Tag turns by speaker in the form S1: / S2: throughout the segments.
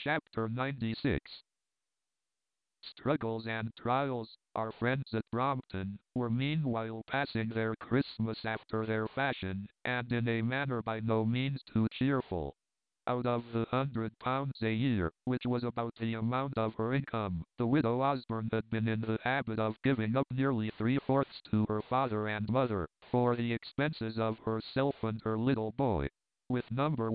S1: Chapter 96. Struggles and trials. Our friends at Brompton were meanwhile passing their Christmas after their fashion, and in a manner by no means too cheerful. Out of the £100 a year, which was about the amount of her income, the widow Osborne had been in the habit of giving up nearly three-fourths to her father and mother, for the expenses of herself and her little boy. With number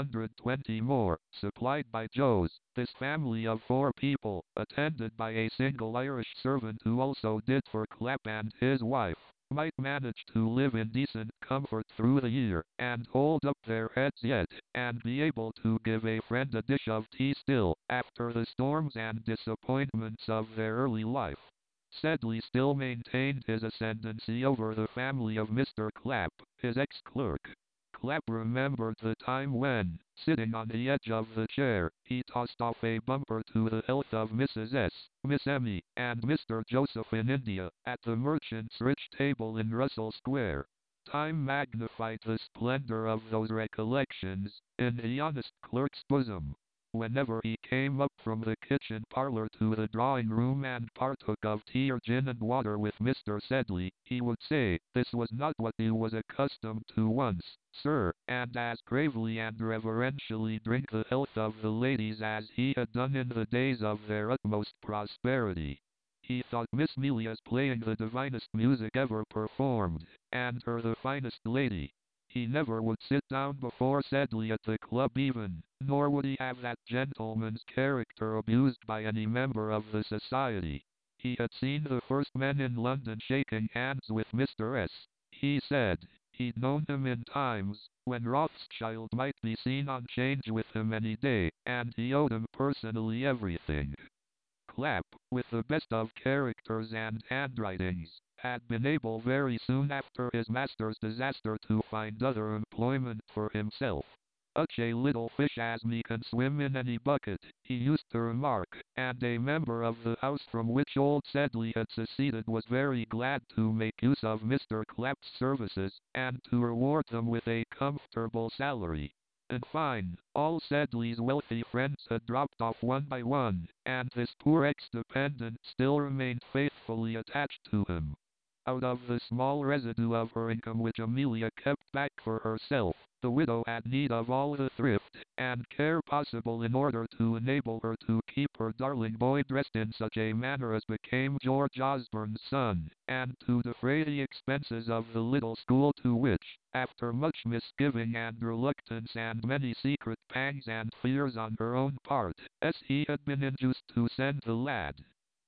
S1: 120 more, supplied by Joe's, this family of 4 people, attended by a single Irish servant who also did for Clapp and his wife, might manage to live in decent comfort through the year, and hold up their heads yet, and be able to give a friend a dish of tea still, after the storms and disappointments of their early life. Sedley still maintained his ascendancy over the family of Mr. Clapp, his ex-clerk. Clapp remembered the time when, sitting on the edge of the chair, he tossed off a bumper to the health of Mrs. S., Miss Emmy, and Mr. Joseph in India, at the merchant's rich table in Russell Square. Time magnified the splendor of those recollections in the honest clerk's bosom. Whenever he came up from the kitchen parlor to the drawing-room and partook of tea or gin and water with Mr. Sedley, he would say, "This was not what he was accustomed to once, sir," and as gravely and reverentially drink the health of the ladies as he had done in the days of their utmost prosperity. He thought Miss Melia's playing the divinest music ever performed, and her the finest lady. He never would sit down before Sedley at the club even, nor would he have that gentleman's character abused by any member of the society. He had seen the first men in London shaking hands with Mr. S. He said he'd known him in times when Rothschild might be seen on 'Change with him any day, and he owed him personally everything. Clapp, with the best of characters and handwritings, had been able very soon after his master's disaster to find other employment for himself. "Such a little fish as me can swim in any bucket," he used to remark, and a member of the house from which old Sedley had seceded was very glad to make use of Mr. Clapp's services, and to reward them with a comfortable salary. In fine, all Sedley's wealthy friends had dropped off one by one, and this poor ex-dependent still remained faithfully attached to him. Out of the small residue of her income which Amelia kept back for herself, the widow had need of all the thrift and care possible in order to enable her to keep her darling boy dressed in such a manner as became George Osborne's son, and to defray the expenses of the little school to which, after much misgiving and reluctance and many secret pangs and fears on her own part, he had been induced to send the lad.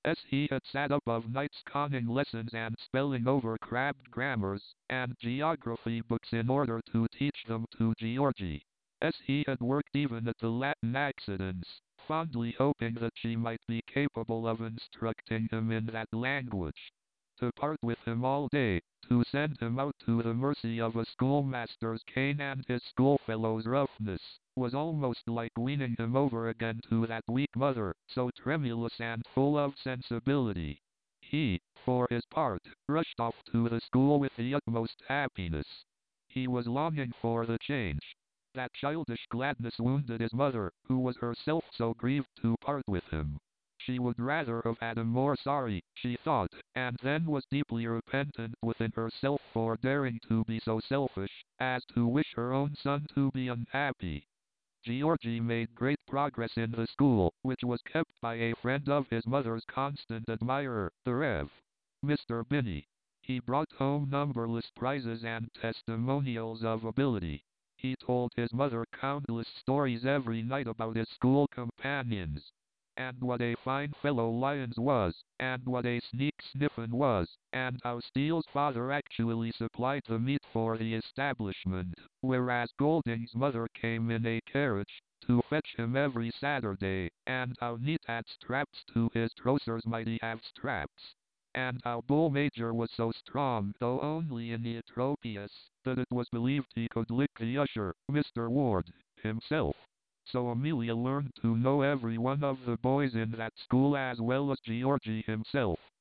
S1: He had sat up of nights conning lessons and spelling over crabbed grammars and geography books in order to teach them to Georgie. He had worked even at the Latin accidents, fondly hoping that she might be capable of instructing him in that language. To part with him all day, to send him out to the mercy of a schoolmaster's cane and his schoolfellow's roughness, was almost like weaning him over again to that weak mother, so tremulous and full of sensibility. He, for his part, rushed off to the school with the utmost happiness. He was longing for the change. That childish gladness wounded his mother, who was herself so grieved to part with him. She would rather have had him more sorry, she thought, and then was deeply repentant within herself for daring to be so selfish, as to wish her own son to be unhappy. Georgie made great progress in the school, which was kept by a friend of his mother's constant admirer, the Rev. Mr. Binney. He brought home numberless prizes and testimonials of ability. He told his mother countless stories every night about his school companions, and what a fine fellow Lyons was, and what a sneak Sniffen was, and how Steele's father actually supplied the meat for the establishment, whereas Golding's mother came in a carriage to fetch him every Saturday, and how Neat had straps to his trousers mighty have straps, and how Bull Major was so strong, though only in the Atropius, that it was believed he could lick the usher, Mr. Ward, himself. So Amelia learned to know every one of the boys in that school as well as Georgie himself,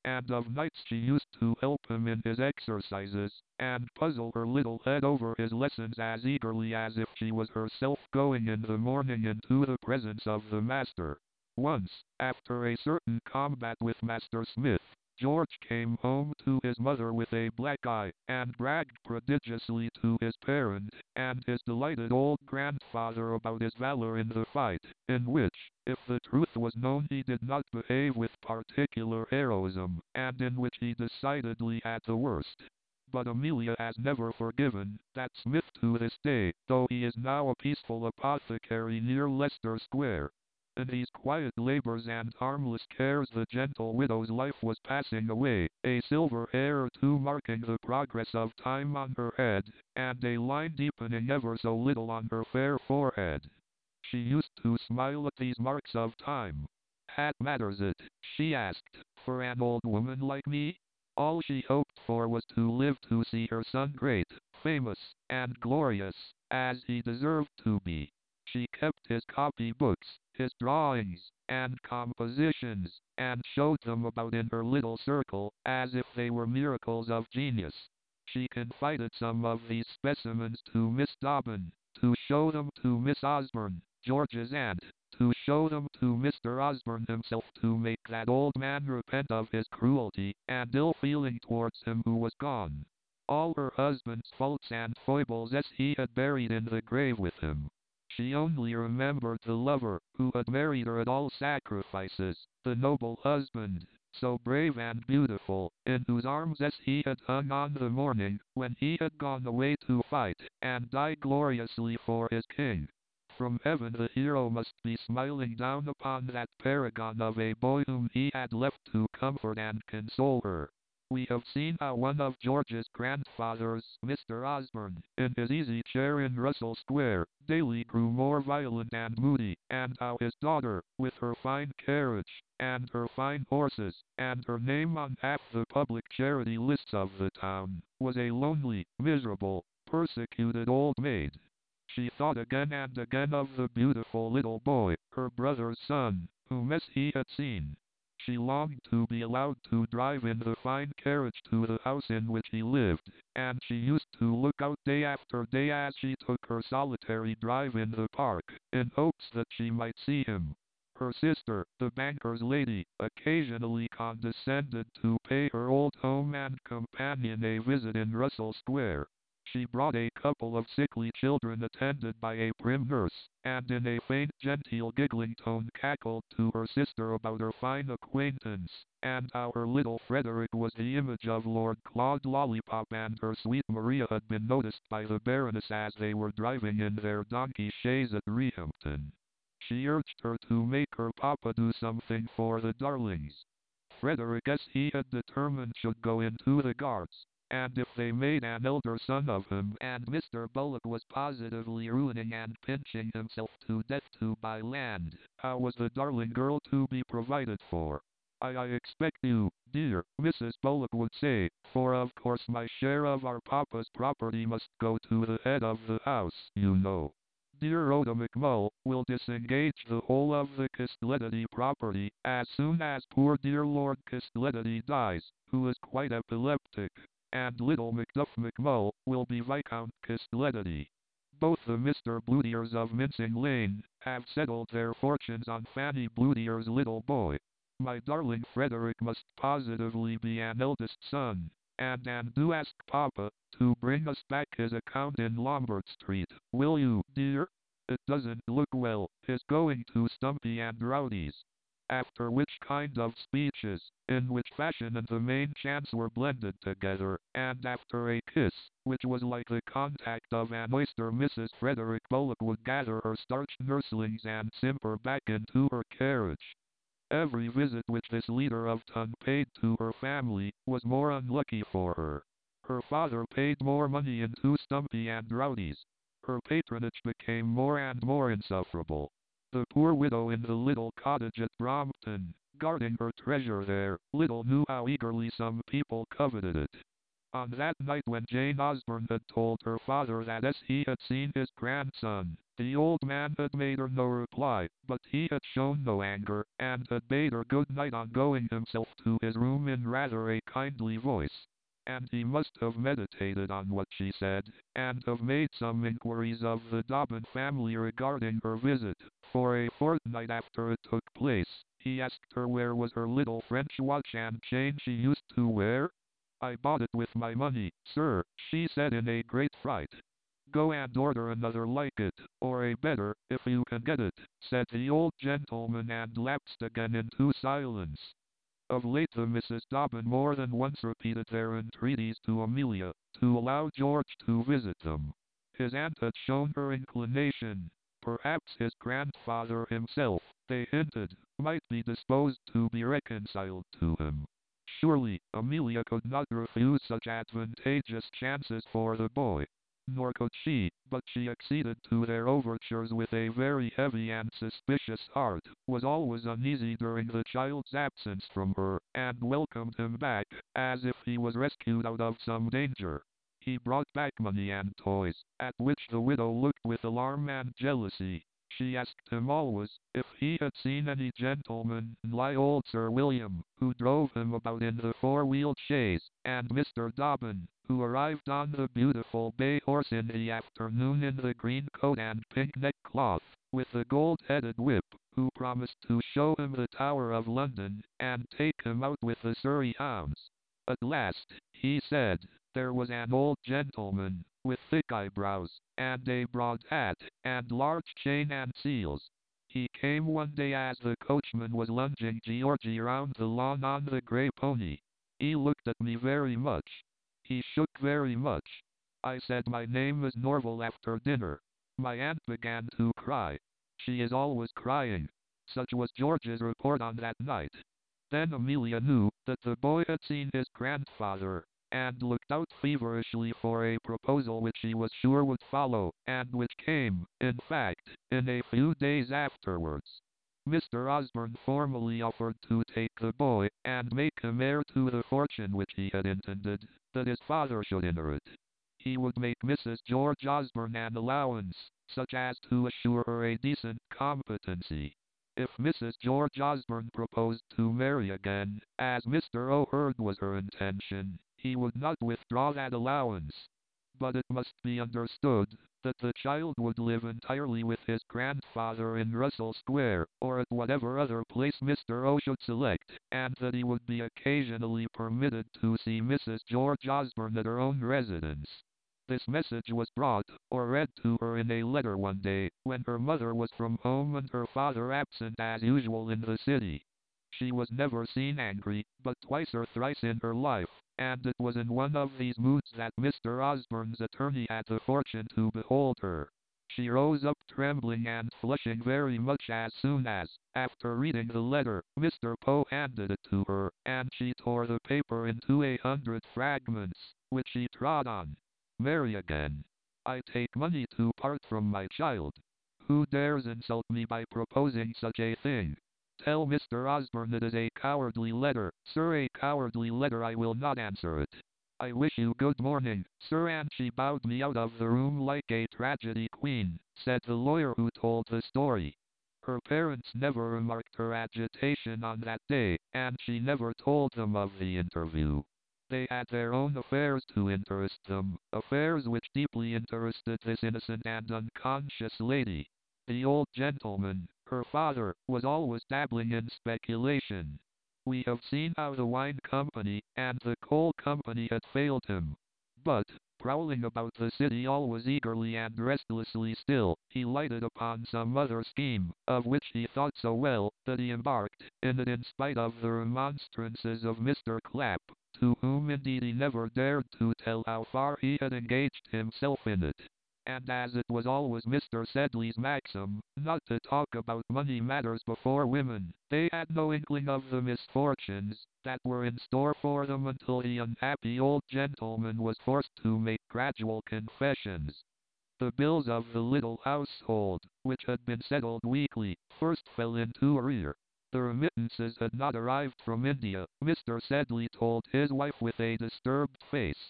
S1: and of nights she used to help him in his exercises, and puzzle her little head over his lessons as eagerly as if she was herself going in the morning into the presence of the master. Once, after a certain combat with Master Smith, George came home to his mother with a black eye, and bragged prodigiously to his parent and his delighted old grandfather about his valor in the fight, in which, if the truth was known, he did not behave with particular heroism, and in which he decidedly had the worst. But Amelia has never forgiven that Smith to this day, though he is now a peaceful apothecary near Leicester Square. In these quiet labors and harmless cares the gentle widow's life was passing away, a silver hair or two marking the progress of time on her head, and a line deepening ever so little on her fair forehead. She used to smile at these marks of time. "What matters it," she asked, "for an old woman like me?" All she hoped for was to live to see her son great, famous, and glorious, as he deserved to be. She kept his copy books, his drawings, and compositions, and showed them about in her little circle, as if they were miracles of genius. She confided some of these specimens to Miss Dobbin, to show them to Miss Osborne, George's aunt, to show them to Mr. Osborne himself, to make that old man repent of his cruelty and ill feeling towards him who was gone. All her husband's faults and foibles as he had buried in the grave with him. She only remembered the lover who had married her at all sacrifices, the noble husband, so brave and beautiful, in whose arms as he had hung on the morning when he had gone away to fight and die gloriously for his king. From heaven the hero must be smiling down upon that paragon of a boy whom he had left to comfort and console her. We have seen how one of George's grandfathers, Mr. Osborne, in his easy chair in Russell Square, daily grew more violent and moody, and how his daughter, with her fine carriage, and her fine horses, and her name on half the public charity lists of the town, was a lonely, miserable, persecuted old maid. She thought again and again of the beautiful little boy, her brother's son, whom as he had seen. She longed to be allowed to drive in the fine carriage to the house in which he lived, and she used to look out day after day as she took her solitary drive in the park, in hopes that she might see him. Her sister, the banker's lady, occasionally condescended to pay her old home and companion a visit in Russell Square. She brought a couple of sickly children attended by a prim nurse, and in a faint genteel giggling tone cackled to her sister about her fine acquaintance, and how her little Frederick was the image of Lord Claude Lollipop, and her sweet Maria had been noticed by the Baroness as they were driving in their donkey chaise at Rehampton. She urged her to make her papa do something for the darlings. Frederick, as he had determined, should go into the Guards, and if they made an elder son of him, and Mr. Bullock was positively ruining and pinching himself to death to buy land, how was the darling girl to be provided for? I expect you, dear Mrs. Bullock would say, for of course my share of our papa's property must go to the head of the house, you know. Dear Rhoda McMull will disengage the whole of the Castelletti property as soon as poor dear Lord Castelletti dies, who is quite epileptic, and little Macduff McMull will be Viscount Castelletti. Both the Mr. Bludiers of Mincing Lane have settled their fortunes on Fanny Bludier's little boy. My darling Frederick must positively be an eldest son, and do ask Papa to bring us back his account in Lombard Street, will you, dear? It doesn't look well, his going to Stumpy and Rowdy's. After which kind of speeches, in which fashion and the main chance were blended together, and after a kiss, which was like the contact of an oyster, Mrs. Frederick Bullock would gather her starched nurslings and simper back into her carriage. Every visit which this leader of ton paid to her family was more unlucky for her. Her father paid more money into Stumpy and Rowdy's. Her patronage became more and more insufferable. The poor widow in the little cottage at Brompton, guarding her treasure there, little knew how eagerly some people coveted it. On that night when Jane Osborne had told her father that he had seen his grandson, the old man had made her no reply, but he had shown no anger, and had bade her good night on going himself to his room in rather a kindly voice. And he must have meditated on what she said, and have made some inquiries of the Dobbin family regarding her visit, for a fortnight after it took place, he asked her where was her little French watch and chain she used to wear. "I bought it with my money, sir," she said in a great fright. "Go and order another like it, or a better, if you can get it," said the old gentleman, and lapsed again into silence. Of late the Misses Dobbin more than once repeated their entreaties to Amelia, to allow George to visit them. His aunt had shown her inclination. Perhaps his grandfather himself, they hinted, might be disposed to be reconciled to him. Surely, Amelia could not refuse such advantageous chances for the boy. Nor could she, but she acceded to their overtures with a very heavy and suspicious heart, was always uneasy during the child's absence from her, and welcomed him back, as if he was rescued out of some danger. He brought back money and toys, at which the widow looked with alarm and jealousy. She asked him always, if he had seen any gentleman like old Sir William, who drove him about in the four-wheeled chaise, and Mr. Dobbin, who arrived on the beautiful bay horse in the afternoon in the green coat and pink neckcloth, with the gold-headed whip, who promised to show him the Tower of London, and take him out with the Surrey hounds. At last, he said, there was an old gentleman, with thick eyebrows, and a broad hat, and large chain and seals. He came one day as the coachman was lunging Georgie round the lawn on the grey pony. He looked at me very much. He shook very much. I said my name is Norval after dinner. My aunt began to cry. She is always crying. Such was George's report on that night. Then Amelia knew that the boy had seen his grandfather, and looked out feverishly for a proposal which she was sure would follow, and which came, in fact, in a few days afterwards. Mr. Osborne formally offered to take the boy, and make him heir to the fortune which he had intended that his father should inherit. He would make Mrs. George Osborne an allowance, such as to assure her a decent competency. If Mrs. George Osborne proposed to marry again, as Mr. O'Hurd was her intention, he would not withdraw that allowance. But it must be understood that the child would live entirely with his grandfather in Russell Square, or at whatever other place Mr. O should select, and that he would be occasionally permitted to see Mrs. George Osborne at her own residence. This message was brought, or read to her in a letter one day, when her mother was from home and her father absent as usual in the city. She was never seen angry, but twice or thrice in her life, and it was in one of these moods that Mr. Osborne's attorney had the fortune to behold her. She rose up trembling and flushing very much as soon as, after reading the letter, Mr. Poe handed it to her, and she tore the paper into 100 fragments, which she trod on. Marry again. I take money to part from my child. Who dares insult me by proposing such a thing? Tell Mr. Osborne it is a cowardly letter, sir, a cowardly letter. I will not answer it. I wish you good morning, sir, and she bowed me out of the room like a tragedy queen, said the lawyer who told the story. Her parents never remarked her agitation on that day, and she never told them of the interview. They had their own affairs to interest them, affairs which deeply interested this innocent and unconscious lady. The old gentleman, her father, was always dabbling in speculation. We have seen how the wine company and the coal company had failed him. But, prowling about the city always eagerly and restlessly still, he lighted upon some other scheme, of which he thought so well, that he embarked in it in spite of the remonstrances of Mr. Clapp, to whom indeed he never dared to tell how far he had engaged himself in it. And as it was always Mr. Sedley's maxim, not to talk about money matters before women, they had no inkling of the misfortunes that were in store for them until the unhappy old gentleman was forced to make gradual confessions. The bills of the little household, which had been settled weekly, first fell into arrear. The remittances had not arrived from India, Mr. Sedley told his wife with a disturbed face.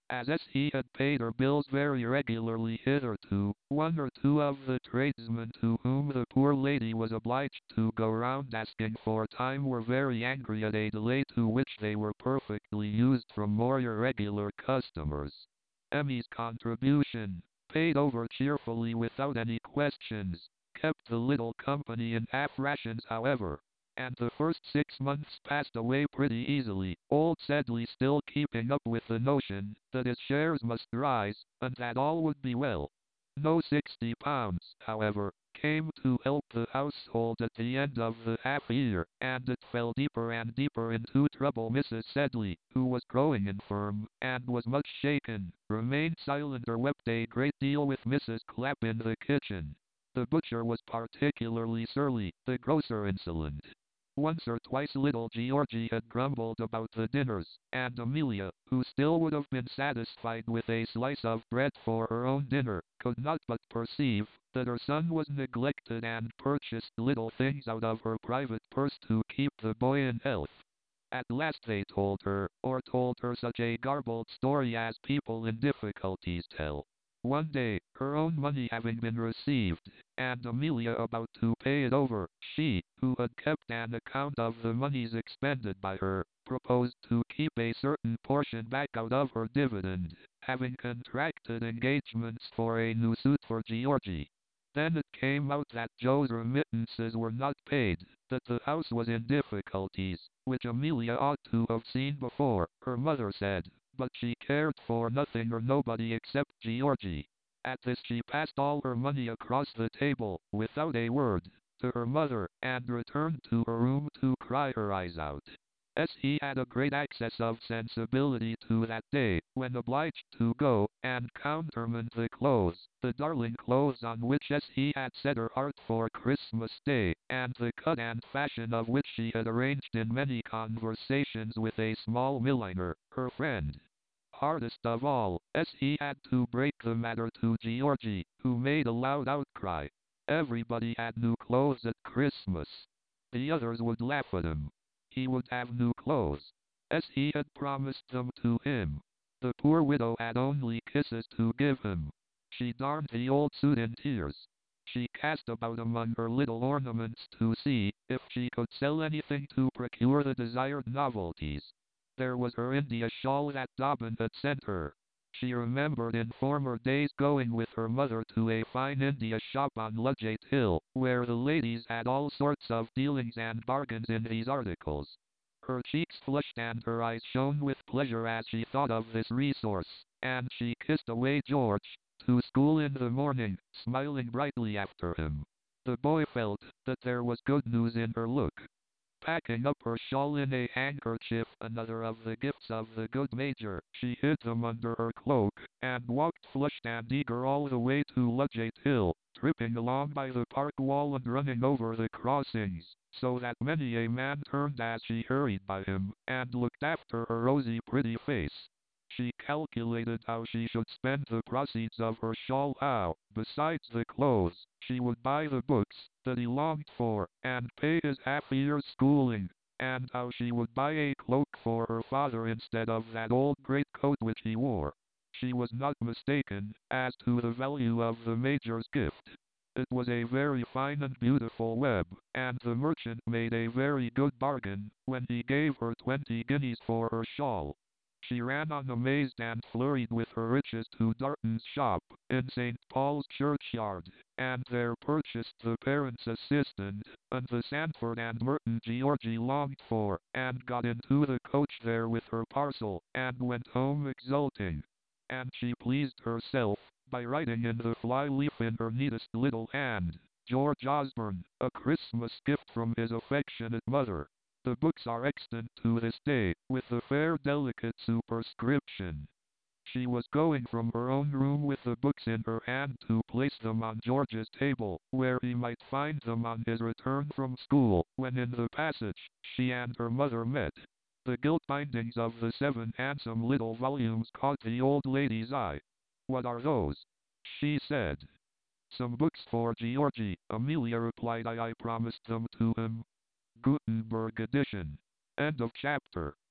S1: As he had paid her bills very regularly hitherto, one or two of the tradesmen to whom the poor lady was obliged to go round asking for time were very angry at a delay to which they were perfectly used from more irregular customers. Emmy's contribution, paid over cheerfully without any questions, kept the little company in half rations however, and the first 6 months passed away pretty easily, old Sedley still keeping up with the notion that his shares must rise, and that all would be well. No £60, however, came to help the household at the end of the half-year, and it fell deeper and deeper into trouble. Mrs. Sedley, who was growing infirm, and was much shaken, remained silent or wept a great deal with Mrs. Clapp in the kitchen. The butcher was particularly surly, the grocer insolent. Once or twice little Georgie had grumbled about the dinners, and Amelia, who still would have been satisfied with a slice of bread for her own dinner, could not but perceive that her son was neglected and purchased little things out of her private purse to keep the boy in health. At last they told her, or told her such a garbled story as people in difficulties tell. One day, her own money having been received, and Amelia about to pay it over, she, who had kept an account of the moneys expended by her, proposed to keep a certain portion back out of her dividend, having contracted engagements for a new suit for Georgie. Then it came out that Joe's remittances were not paid, that the house was in difficulties, which Amelia ought to have seen before, her mother said, but she cared for nothing or nobody except Georgie. At this she passed all her money across the table, without a word, to her mother, and returned to her room to cry her eyes out. He had a great access of sensibility to that day, when obliged to go and countermand the clothes, the darling clothes on which he had set her heart for Christmas Day, and the cut and fashion of which she had arranged in many conversations with a small milliner, her friend. Hardest of all, he had to break the matter to Georgie, who made a loud outcry. Everybody had new clothes at Christmas. The others would laugh at him. He would have new clothes, as he had promised them to him. The poor widow had only kisses to give him. She darned the old suit in tears. She cast about among her little ornaments to see if she could sell anything to procure the desired novelties. There was her India shawl that Dobbin had sent her. She remembered in former days going with her mother to a fine India shop on Ludgate Hill, where the ladies had all sorts of dealings and bargains in these articles. Her cheeks flushed and her eyes shone with pleasure as she thought of this resource, and she kissed away George, to school in the morning, smiling brightly after him. The boy felt that there was good news in her look. Packing up her shawl in a handkerchief, another of the gifts of the good Major, she hid them under her cloak, and walked flushed and eager all the way to Ludgate Hill, tripping along by the park wall and running over the crossings, so that many a man turned as she hurried by him, and looked after her rosy pretty face. She calculated how she should spend the proceeds of her shawl, how, besides the clothes, she would buy the books that he longed for, and pay his half-year's schooling, and how she would buy a cloak for her father instead of that old greatcoat which he wore. She was not mistaken as to the value of the Major's gift. It was a very fine and beautiful web, and the merchant made a very good bargain when he gave her 20 guineas for her shawl. She ran on amazed and flurried with her riches to Darton's shop, in St. Paul's churchyard, and there purchased the Parent's Assistant, and the Sandford and Merton Georgie longed for, and got into the coach there with her parcel, and went home exulting. And she pleased herself by writing in the fly-leaf in her neatest little hand, George Osborne, a Christmas gift from his affectionate mother. The books are extant to this day, with the fair delicate superscription. She was going from her own room with the books in her hand to place them on George's table, where he might find them on his return from school, when in the passage, she and her mother met. The gilt bindings of the 7 handsome little volumes caught the old lady's eye. "What are those?" she said. "Some books for Georgie," Amelia replied. I promised them to him. Gutenberg edition. End of chapter.